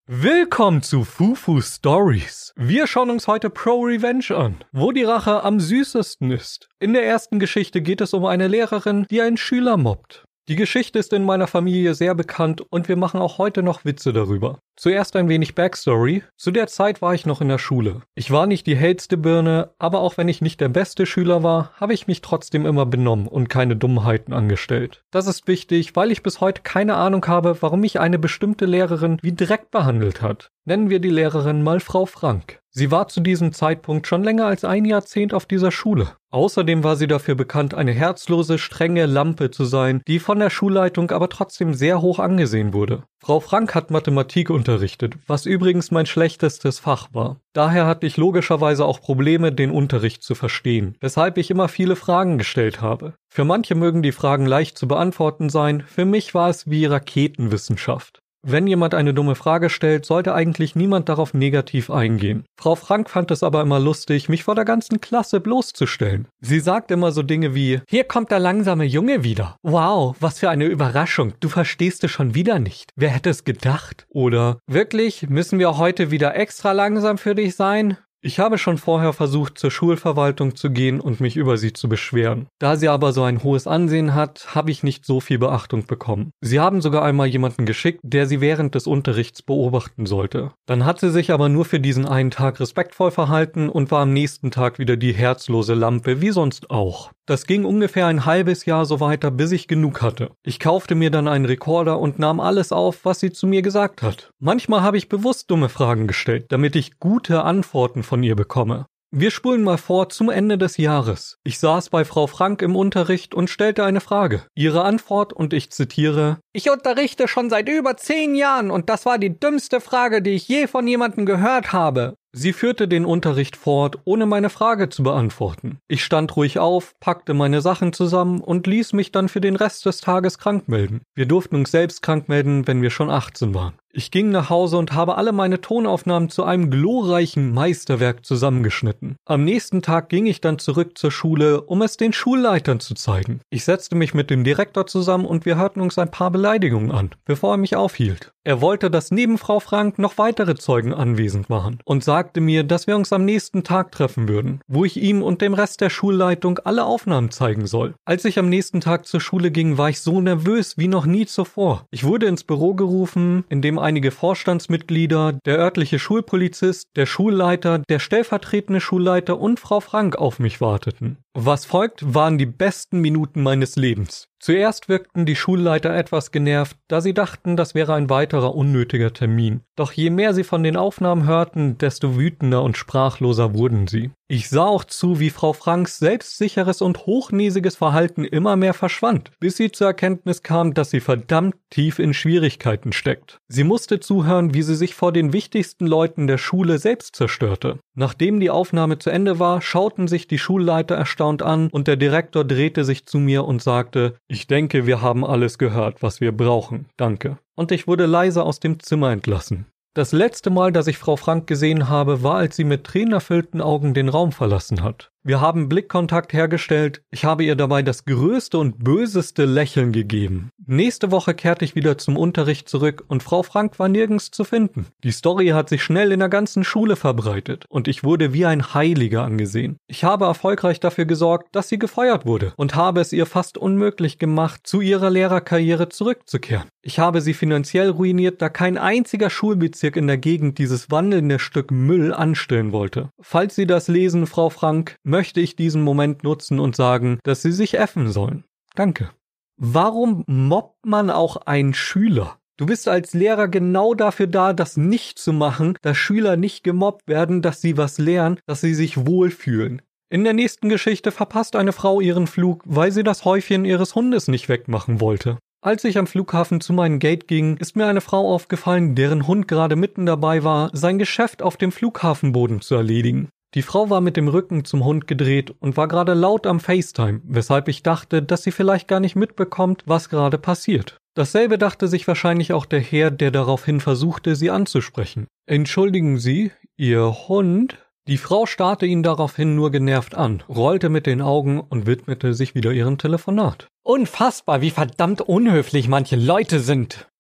Willkommen zu Fufu Stories. Wir schauen uns heute Pro Revenge an, wo die Rache am süßesten ist. In der ersten Geschichte geht es um eine Lehrerin, die einen Schüler mobbt. Die Geschichte ist in meiner Familie sehr bekannt und wir machen auch heute noch Witze darüber. Zuerst ein wenig Backstory. Zu der Zeit war ich noch in der Schule. Ich war nicht die hellste Birne, aber auch wenn ich nicht der beste Schüler war, habe ich mich trotzdem immer benommen und keine Dummheiten angestellt. Das ist wichtig, weil ich bis heute keine Ahnung habe, warum mich eine bestimmte Lehrerin wie Dreck behandelt hat. Nennen wir die Lehrerin mal Frau Frank. Sie war zu diesem Zeitpunkt schon länger als ein Jahrzehnt auf dieser Schule. Außerdem war sie dafür bekannt, eine herzlose, strenge Lampe zu sein, die von der Schulleitung aber trotzdem sehr hoch angesehen wurde. Frau Frank hat Mathematik unterrichtet, was übrigens mein schlechtestes Fach war. Daher hatte ich logischerweise auch Probleme, den Unterricht zu verstehen, weshalb ich immer viele Fragen gestellt habe. Für manche mögen die Fragen leicht zu beantworten sein, für mich war es wie Raketenwissenschaft. Wenn jemand eine dumme Frage stellt, sollte eigentlich niemand darauf negativ eingehen. Frau Frank fand es aber immer lustig, mich vor der ganzen Klasse bloßzustellen. Sie sagt immer so Dinge wie, hier kommt der langsame Junge wieder. Wow, was für eine Überraschung, du verstehst es schon wieder nicht. Wer hätte es gedacht? Oder, wirklich, müssen wir heute wieder extra langsam für dich sein? Ich habe schon vorher versucht, zur Schulverwaltung zu gehen und mich über sie zu beschweren. Da sie aber so ein hohes Ansehen hat, habe ich nicht so viel Beachtung bekommen. Sie haben sogar einmal jemanden geschickt, der sie während des Unterrichts beobachten sollte. Dann hat sie sich aber nur für diesen einen Tag respektvoll verhalten und war am nächsten Tag wieder die herzlose Lampe, wie sonst auch. Das ging ungefähr ein halbes Jahr so weiter, bis ich genug hatte. Ich kaufte mir dann einen Rekorder und nahm alles auf, was sie zu mir gesagt hat. Manchmal habe ich bewusst dumme Fragen gestellt, damit ich gute Antworten von ihr bekomme. Wir spulen mal vor zum Ende des Jahres. Ich saß bei Frau Frank im Unterricht und stellte eine Frage. Ihre Antwort, und ich zitiere, ich unterrichte schon seit über 10 Jahren und das war die dümmste Frage, die ich je von jemandem gehört habe. Sie führte den Unterricht fort, ohne meine Frage zu beantworten. Ich stand ruhig auf, packte meine Sachen zusammen und ließ mich dann für den Rest des Tages krank melden. Wir durften uns selbst krank melden, wenn wir schon 18 waren. Ich ging nach Hause und habe alle meine Tonaufnahmen zu einem glorreichen Meisterwerk zusammengeschnitten. Am nächsten Tag ging ich dann zurück zur Schule, um es den Schulleitern zu zeigen. Ich setzte mich mit dem Direktor zusammen und wir hörten uns ein paar Beleidigungen an, bevor er mich aufhielt. Er wollte, dass neben Frau Frank noch weitere Zeugen anwesend waren und sagte mir, dass wir uns am nächsten Tag treffen würden, wo ich ihm und dem Rest der Schulleitung alle Aufnahmen zeigen soll. Als ich am nächsten Tag zur Schule ging, war ich so nervös wie noch nie zuvor. Ich wurde ins Büro gerufen, in dem einige Vorstandsmitglieder, der örtliche Schulpolizist, der Schulleiter, der stellvertretende Schulleiter und Frau Frank auf mich warteten. Was folgt, waren die besten Minuten meines Lebens. Zuerst wirkten die Schulleiter etwas genervt, da sie dachten, das wäre ein weiterer unnötiger Termin. Doch je mehr sie von den Aufnahmen hörten, desto wütender und sprachloser wurden sie. Ich sah auch zu, wie Frau Franks selbstsicheres und hochnäsiges Verhalten immer mehr verschwand, bis sie zur Erkenntnis kam, dass sie verdammt tief in Schwierigkeiten steckt. Sie musste zuhören, wie sie sich vor den wichtigsten Leuten der Schule selbst zerstörte. Nachdem die Aufnahme zu Ende war, schauten sich die Schulleiter erstaunt an und der Direktor drehte sich zu mir und sagte, ich denke, wir haben alles gehört, was wir brauchen. Danke. Und ich wurde leise aus dem Zimmer entlassen. Das letzte Mal, dass ich Frau Frank gesehen habe, war, als sie mit tränenerfüllten Augen den Raum verlassen hat. Wir haben Blickkontakt hergestellt, ich habe ihr dabei das größte und böseste Lächeln gegeben. Nächste Woche kehrte ich wieder zum Unterricht zurück und Frau Frank war nirgends zu finden. Die Story hat sich schnell in der ganzen Schule verbreitet und ich wurde wie ein Heiliger angesehen. Ich habe erfolgreich dafür gesorgt, dass sie gefeuert wurde und habe es ihr fast unmöglich gemacht, zu ihrer Lehrerkarriere zurückzukehren. Ich habe sie finanziell ruiniert, da kein einziger Schulbezirk in der Gegend dieses wandelnde Stück Müll anstellen wollte. Falls Sie das lesen, Frau Frank, möchte ich diesen Moment nutzen und sagen, dass Sie sich äffen sollen. Danke. Warum mobbt man auch einen Schüler? Du bist als Lehrer genau dafür da, das nicht zu machen, dass Schüler nicht gemobbt werden, dass sie was lernen, dass sie sich wohlfühlen. In der nächsten Geschichte verpasst eine Frau ihren Flug, weil sie das Häufchen ihres Hundes nicht wegmachen wollte. Als ich am Flughafen zu meinem Gate ging, ist mir eine Frau aufgefallen, deren Hund gerade mitten dabei war, sein Geschäft auf dem Flughafenboden zu erledigen. Die Frau war mit dem Rücken zum Hund gedreht und war gerade laut am FaceTime, weshalb ich dachte, dass sie vielleicht gar nicht mitbekommt, was gerade passiert. Dasselbe dachte sich wahrscheinlich auch der Herr, der daraufhin versuchte, sie anzusprechen. Entschuldigen Sie, Ihr Hund? Die Frau starrte ihn daraufhin nur genervt an, rollte mit den Augen und widmete sich wieder ihrem Telefonat. Unfassbar, wie verdammt unhöflich manche Leute sind.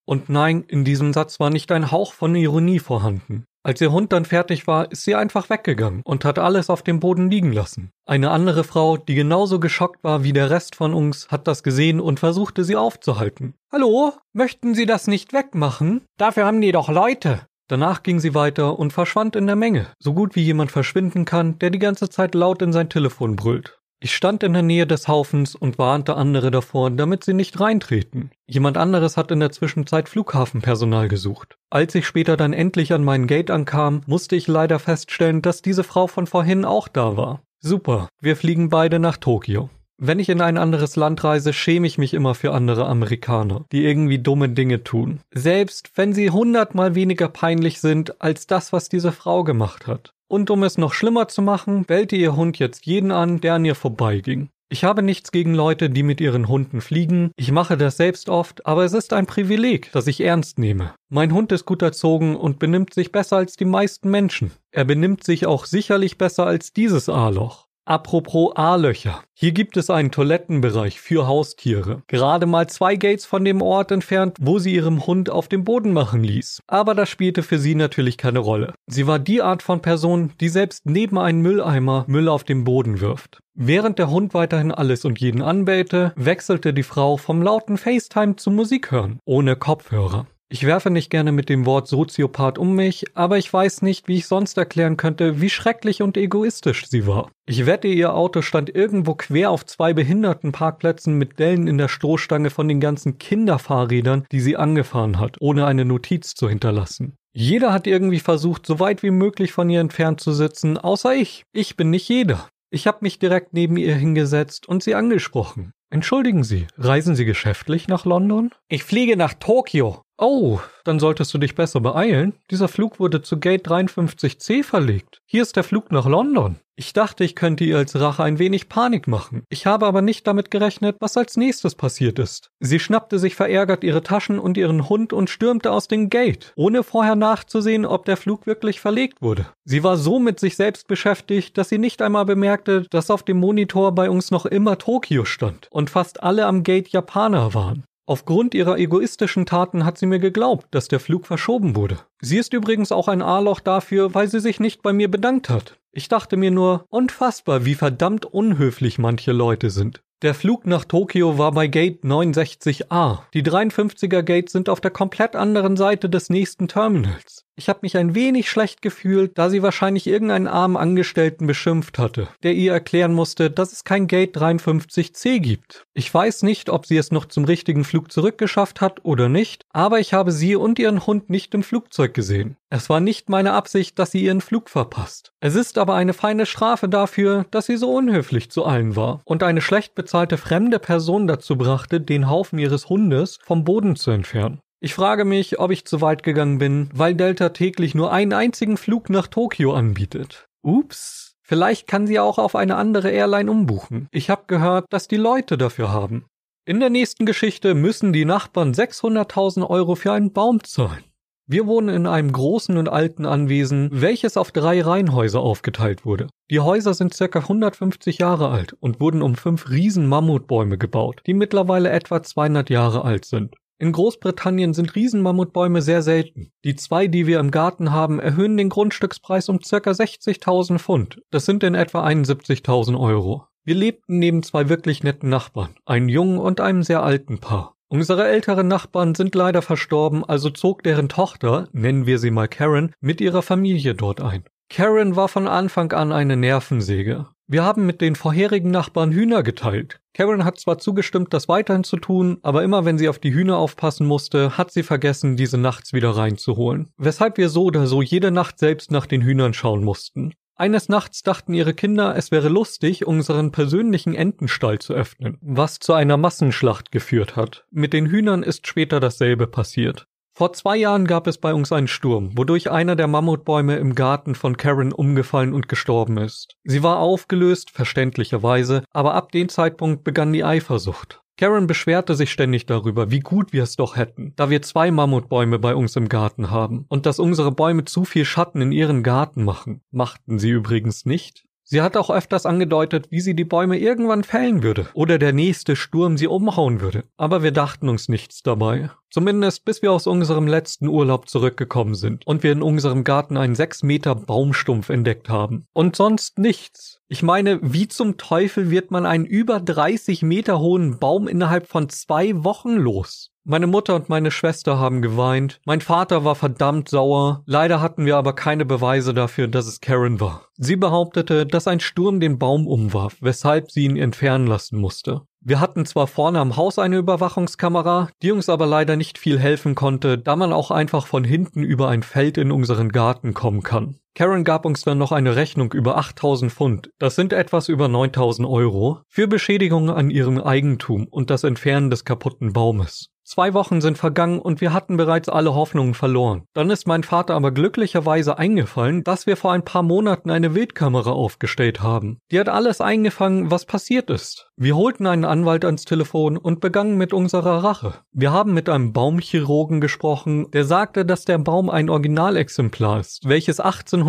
Und nein, in diesem Satz war nicht ein Hauch von Ironie vorhanden. Als ihr Hund dann fertig war, ist sie einfach weggegangen und hat alles auf dem Boden liegen lassen. Eine andere Frau, die genauso geschockt war wie der Rest von uns, hat das gesehen und versuchte sie aufzuhalten. »Hallo, möchten Sie das nicht wegmachen? Dafür haben die doch Leute.« Danach ging sie weiter und verschwand in der Menge, so gut wie jemand verschwinden kann, der die ganze Zeit laut in sein Telefon brüllt. Ich stand in der Nähe des Haufens und warnte andere davor, damit sie nicht reintreten. Jemand anderes hat in der Zwischenzeit Flughafenpersonal gesucht. Als ich später dann endlich an meinen Gate ankam, musste ich leider feststellen, dass diese Frau von vorhin auch da war. Super, wir fliegen beide nach Tokio. Wenn ich in ein anderes Land reise, schäme ich mich immer für andere Amerikaner, die irgendwie dumme Dinge tun. Selbst wenn sie 100-mal weniger peinlich sind als das, was diese Frau gemacht hat. Und um es noch schlimmer zu machen, bellte ihr Hund jetzt jeden an, der an ihr vorbeiging. Ich habe nichts gegen Leute, die mit ihren Hunden fliegen. Ich mache das selbst oft, aber es ist ein Privileg, das ich ernst nehme. Mein Hund ist gut erzogen und benimmt sich besser als die meisten Menschen. Er benimmt sich auch sicherlich besser als dieses A-Loch. Apropos A-Löcher. Hier gibt es einen Toilettenbereich für Haustiere. Gerade mal 2 Gates von dem Ort entfernt, wo sie ihrem Hund auf dem Boden machen ließ. Aber das spielte für sie natürlich keine Rolle. Sie war die Art von Person, die selbst neben einem Mülleimer Müll auf den Boden wirft. Während der Hund weiterhin alles und jeden anbellte, wechselte die Frau vom lauten FaceTime zum Musik hören, ohne Kopfhörer. Ich werfe nicht gerne mit dem Wort Soziopath um mich, aber ich weiß nicht, wie ich sonst erklären könnte, wie schrecklich und egoistisch sie war. Ich wette, ihr Auto stand irgendwo quer auf 2 Behindertenparkplätzen mit Dellen in der Stoßstange von den ganzen Kinderfahrrädern, die sie angefahren hat, ohne eine Notiz zu hinterlassen. Jeder hat irgendwie versucht, so weit wie möglich von ihr entfernt zu sitzen, außer ich. Ich bin nicht jeder. Ich habe mich direkt neben ihr hingesetzt und sie angesprochen. Entschuldigen Sie, reisen Sie geschäftlich nach London? Ich fliege nach Tokio. Oh, dann solltest du dich besser beeilen. Dieser Flug wurde zu Gate 53C verlegt. Hier ist der Flug nach London. Ich dachte, ich könnte ihr als Rache ein wenig Panik machen. Ich habe aber nicht damit gerechnet, was als nächstes passiert ist. Sie schnappte sich verärgert ihre Taschen und ihren Hund und stürmte aus dem Gate, ohne vorher nachzusehen, ob der Flug wirklich verlegt wurde. Sie war so mit sich selbst beschäftigt, dass sie nicht einmal bemerkte, dass auf dem Monitor bei uns noch immer Tokio stand und fast alle am Gate Japaner waren. Aufgrund ihrer egoistischen Taten hat sie mir geglaubt, dass der Flug verschoben wurde. Sie ist übrigens auch ein A-Loch dafür, weil sie sich nicht bei mir bedankt hat. Ich dachte mir nur, unfassbar, wie verdammt unhöflich manche Leute sind. Der Flug nach Tokio war bei Gate 69A. Die 53er Gates sind auf der komplett anderen Seite des nächsten Terminals. Ich habe mich ein wenig schlecht gefühlt, da sie wahrscheinlich irgendeinen armen Angestellten beschimpft hatte, der ihr erklären musste, dass es kein Gate 53C gibt. Ich weiß nicht, ob sie es noch zum richtigen Flug zurückgeschafft hat oder nicht, aber ich habe sie und ihren Hund nicht im Flugzeug gesehen. Es war nicht meine Absicht, dass sie ihren Flug verpasst. Es ist aber eine feine Strafe dafür, dass sie so unhöflich zu allen war und eine schlecht bezahlte fremde Person dazu brachte, den Haufen ihres Hundes vom Boden zu entfernen. Ich frage mich, ob ich zu weit gegangen bin, weil Delta täglich nur einen einzigen Flug nach Tokio anbietet. Ups, vielleicht kann sie auch auf eine andere Airline umbuchen. Ich habe gehört, dass die Leute dafür haben. In der nächsten Geschichte müssen die Nachbarn 600.000 € für einen Baum zahlen. Wir wohnen in einem großen und alten Anwesen, welches auf 3 Reihenhäuser aufgeteilt wurde. Die Häuser sind ca. 150 Jahre alt und wurden um 5 riesen Mammutbäume gebaut, die mittlerweile etwa 200 Jahre alt sind. In Großbritannien sind Riesenmammutbäume sehr selten. Die 2, die wir im Garten haben, erhöhen den Grundstückspreis um ca. 60.000 Pfund. Das sind in etwa 71.000 €. Wir lebten neben 2 wirklich netten Nachbarn, einem jungen und einem sehr alten Paar. Unsere älteren Nachbarn sind leider verstorben, also zog deren Tochter, nennen wir sie mal Karen, mit ihrer Familie dort ein. Karen war von Anfang an eine Nervensäge. Wir haben mit den vorherigen Nachbarn Hühner geteilt. Karen hat zwar zugestimmt, das weiterhin zu tun, aber immer wenn sie auf die Hühner aufpassen musste, hat sie vergessen, diese nachts wieder reinzuholen. Weshalb wir so oder so jede Nacht selbst nach den Hühnern schauen mussten. Eines Nachts dachten ihre Kinder, es wäre lustig, unseren persönlichen Entenstall zu öffnen, was zu einer Massenschlacht geführt hat. Mit den Hühnern ist später dasselbe passiert. Vor 2 Jahren gab es bei uns einen Sturm, wodurch einer der Mammutbäume im Garten von Karen umgefallen und gestorben ist. Sie war aufgelöst, verständlicherweise, aber ab dem Zeitpunkt begann die Eifersucht. Karen beschwerte sich ständig darüber, wie gut wir es doch hätten, da wir 2 Mammutbäume bei uns im Garten haben und dass unsere Bäume zu viel Schatten in ihren Garten machen. Machten sie übrigens nicht. Sie hat auch öfters angedeutet, wie sie die Bäume irgendwann fällen würde oder der nächste Sturm sie umhauen würde. Aber wir dachten uns nichts dabei. Zumindest bis wir aus unserem letzten Urlaub zurückgekommen sind und wir in unserem Garten einen 6 Meter Baumstumpf entdeckt haben. Und sonst nichts. Ich meine, wie zum Teufel wird man einen über 30 Meter hohen Baum innerhalb von 2 Wochen los? Meine Mutter und meine Schwester haben geweint. Mein Vater war verdammt sauer. Leider hatten wir aber keine Beweise dafür, dass es Karen war. Sie behauptete, dass ein Sturm den Baum umwarf, weshalb sie ihn entfernen lassen musste. Wir hatten zwar vorne am Haus eine Überwachungskamera, die uns aber leider nicht viel helfen konnte, da man auch einfach von hinten über ein Feld in unseren Garten kommen kann. Karen gab uns dann noch eine Rechnung über 8.000 Pfund, das sind etwas über 9.000 Euro, für Beschädigungen an ihrem Eigentum und das Entfernen des kaputten Baumes. 2 Wochen sind vergangen und wir hatten bereits alle Hoffnungen verloren. Dann ist mein Vater aber glücklicherweise eingefallen, dass wir vor ein paar Monaten eine Wildkamera aufgestellt haben. Die hat alles eingefangen, was passiert ist. Wir holten einen Anwalt ans Telefon und begannen mit unserer Rache. Wir haben mit einem Baumchirurgen gesprochen, der sagte, dass der Baum ein Originalexemplar ist, welches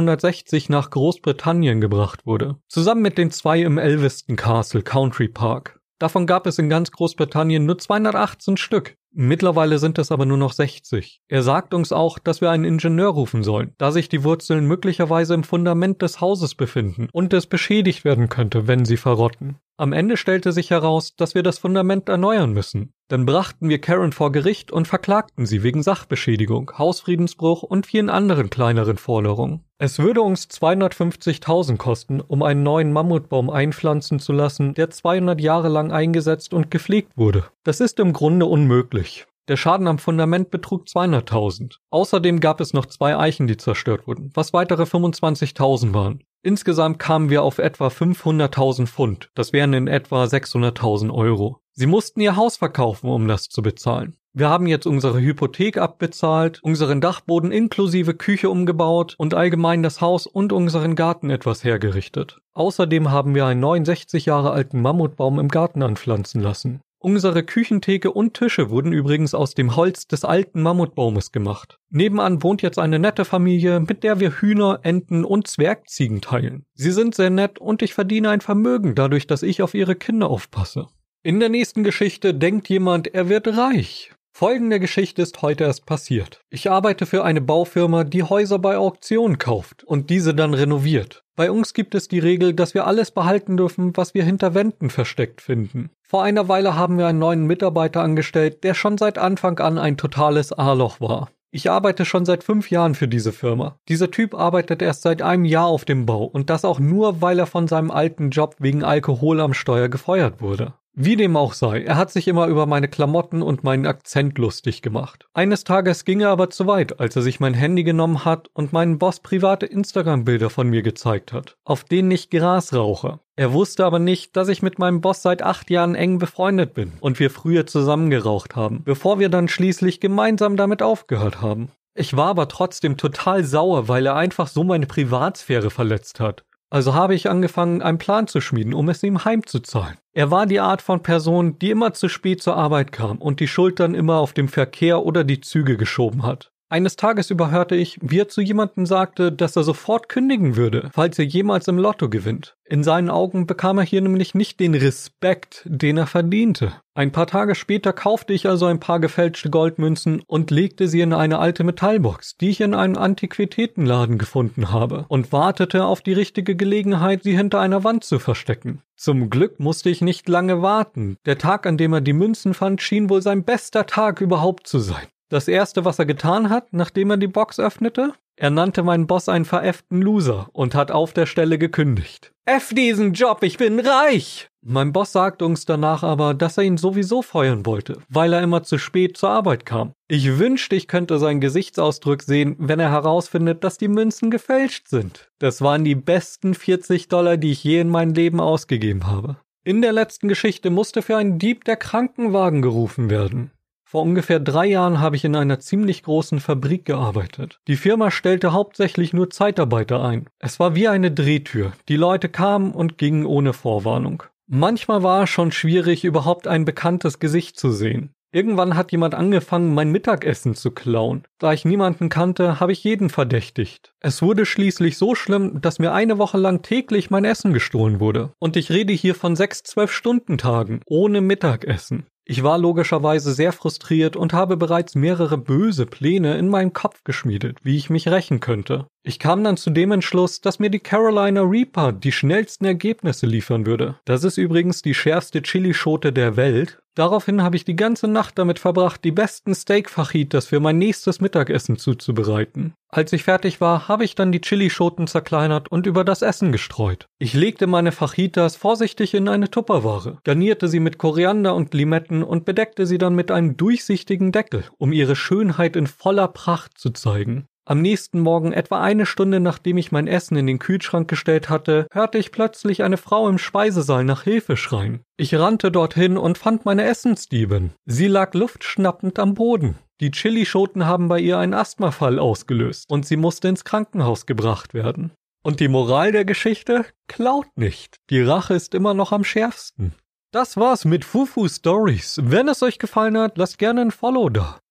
1860 nach Großbritannien gebracht wurde. Zusammen mit den 2 im Elveston Castle Country Park. Davon gab es in ganz Großbritannien nur 218 Stück. Mittlerweile sind es aber nur noch 60. Er sagt uns auch, dass wir einen Ingenieur rufen sollen, da sich die Wurzeln möglicherweise im Fundament des Hauses befinden und es beschädigt werden könnte, wenn sie verrotten. Am Ende stellte sich heraus, dass wir das Fundament erneuern müssen. Dann brachten wir Karen vor Gericht und verklagten sie wegen Sachbeschädigung, Hausfriedensbruch und vielen anderen kleineren Forderungen. Es würde uns 250.000 kosten, um einen neuen Mammutbaum einpflanzen zu lassen, der 200 Jahre lang eingesetzt und gepflegt wurde. Das ist im Grunde unmöglich. Der Schaden am Fundament betrug 200.000. Außerdem gab es noch 2 Eichen, die zerstört wurden, was weitere 25.000 waren. Insgesamt kamen wir auf etwa 500.000 Pfund, das wären in etwa 600.000 Euro. Sie mussten ihr Haus verkaufen, um das zu bezahlen. Wir haben jetzt unsere Hypothek abbezahlt, unseren Dachboden inklusive Küche umgebaut und allgemein das Haus und unseren Garten etwas hergerichtet. Außerdem haben wir einen 69 Jahre alten Mammutbaum im Garten anpflanzen lassen. Unsere Küchentheke und Tische wurden übrigens aus dem Holz des alten Mammutbaumes gemacht. Nebenan wohnt jetzt eine nette Familie, mit der wir Hühner, Enten und Zwergziegen teilen. Sie sind sehr nett und ich verdiene ein Vermögen dadurch, dass ich auf ihre Kinder aufpasse. In der nächsten Geschichte denkt jemand, er wird reich. Folgende Geschichte ist heute erst passiert. Ich arbeite für eine Baufirma, die Häuser bei Auktionen kauft und diese dann renoviert. Bei uns gibt es die Regel, dass wir alles behalten dürfen, was wir hinter Wänden versteckt finden. Vor einer Weile haben wir einen neuen Mitarbeiter angestellt, der schon seit Anfang an ein totales A-Loch war. Ich arbeite schon seit 5 Jahren für diese Firma. Dieser Typ arbeitet erst seit einem Jahr auf dem Bau und das auch nur, weil er von seinem alten Job wegen Alkohol am Steuer gefeuert wurde. Wie dem auch sei, er hat sich immer über meine Klamotten und meinen Akzent lustig gemacht. Eines Tages ging er aber zu weit, als er sich mein Handy genommen hat und meinem Boss private Instagram-Bilder von mir gezeigt hat, auf denen ich Gras rauche. Er wusste aber nicht, dass ich mit meinem Boss seit 8 Jahren eng befreundet bin und wir früher zusammen geraucht haben, bevor wir dann schließlich gemeinsam damit aufgehört haben. Ich war aber trotzdem total sauer, weil er einfach so meine Privatsphäre verletzt hat. Also habe ich angefangen, einen Plan zu schmieden, um es ihm heimzuzahlen. Er war die Art von Person, die immer zu spät zur Arbeit kam und die Schuld dann immer auf den Verkehr oder die Züge geschoben hat. Eines Tages überhörte ich, wie er zu jemandem sagte, dass er sofort kündigen würde, falls er jemals im Lotto gewinnt. In seinen Augen bekam er hier nämlich nicht den Respekt, den er verdiente. Ein paar Tage später kaufte ich also ein paar gefälschte Goldmünzen und legte sie in eine alte Metallbox, die ich in einem Antiquitätenladen gefunden habe, und wartete auf die richtige Gelegenheit, sie hinter einer Wand zu verstecken. Zum Glück musste ich nicht lange warten. Der Tag, an dem er die Münzen fand, schien wohl sein bester Tag überhaupt zu sein. Das erste, was er getan hat, nachdem er die Box öffnete? Er nannte meinen Boss einen veräfften Loser und hat auf der Stelle gekündigt. F diesen Job, ich bin reich! Mein Boss sagte uns danach aber, dass er ihn sowieso feuern wollte, weil er immer zu spät zur Arbeit kam. Ich wünschte, ich könnte seinen Gesichtsausdruck sehen, wenn er herausfindet, dass die Münzen gefälscht sind. Das waren die besten $40, die ich je in meinem Leben ausgegeben habe. In der letzten Geschichte musste für einen Dieb der Krankenwagen gerufen werden. Vor ungefähr 3 Jahren habe ich in einer ziemlich großen Fabrik gearbeitet. Die Firma stellte hauptsächlich nur Zeitarbeiter ein. Es war wie eine Drehtür. Die Leute kamen und gingen ohne Vorwarnung. Manchmal war es schon schwierig, überhaupt ein bekanntes Gesicht zu sehen. Irgendwann hat jemand angefangen, mein Mittagessen zu klauen. Da ich niemanden kannte, habe ich jeden verdächtigt. Es wurde schließlich so schlimm, dass mir eine Woche lang täglich mein Essen gestohlen wurde. Und ich rede hier von 6-12-Stunden-Tagen ohne Mittagessen. Ich war logischerweise sehr frustriert und habe bereits mehrere böse Pläne in meinem Kopf geschmiedet, wie ich mich rächen könnte. Ich kam dann zu dem Entschluss, dass mir die Carolina Reaper die schnellsten Ergebnisse liefern würde. Das ist übrigens die schärfste Chilischote der Welt. Daraufhin habe ich die ganze Nacht damit verbracht, die besten Steak-Fajitas für mein nächstes Mittagessen zuzubereiten. Als ich fertig war, habe ich dann die Chilischoten zerkleinert und über das Essen gestreut. Ich legte meine Fajitas vorsichtig in eine Tupperware, garnierte sie mit Koriander und Limetten und bedeckte sie dann mit einem durchsichtigen Deckel, um ihre Schönheit in voller Pracht zu zeigen. Am nächsten Morgen, etwa eine Stunde nachdem ich mein Essen in den Kühlschrank gestellt hatte, hörte ich plötzlich eine Frau im Speisesaal nach Hilfe schreien. Ich rannte dorthin und fand meine Essensdiebin. Sie lag luftschnappend am Boden. Die Chilischoten haben bei ihr einen Asthmafall ausgelöst und sie musste ins Krankenhaus gebracht werden. Und die Moral der Geschichte? Klaut nicht. Die Rache ist immer noch am schärfsten. Das war's mit Fufu Stories. Wenn es euch gefallen hat, lasst gerne ein Follow da.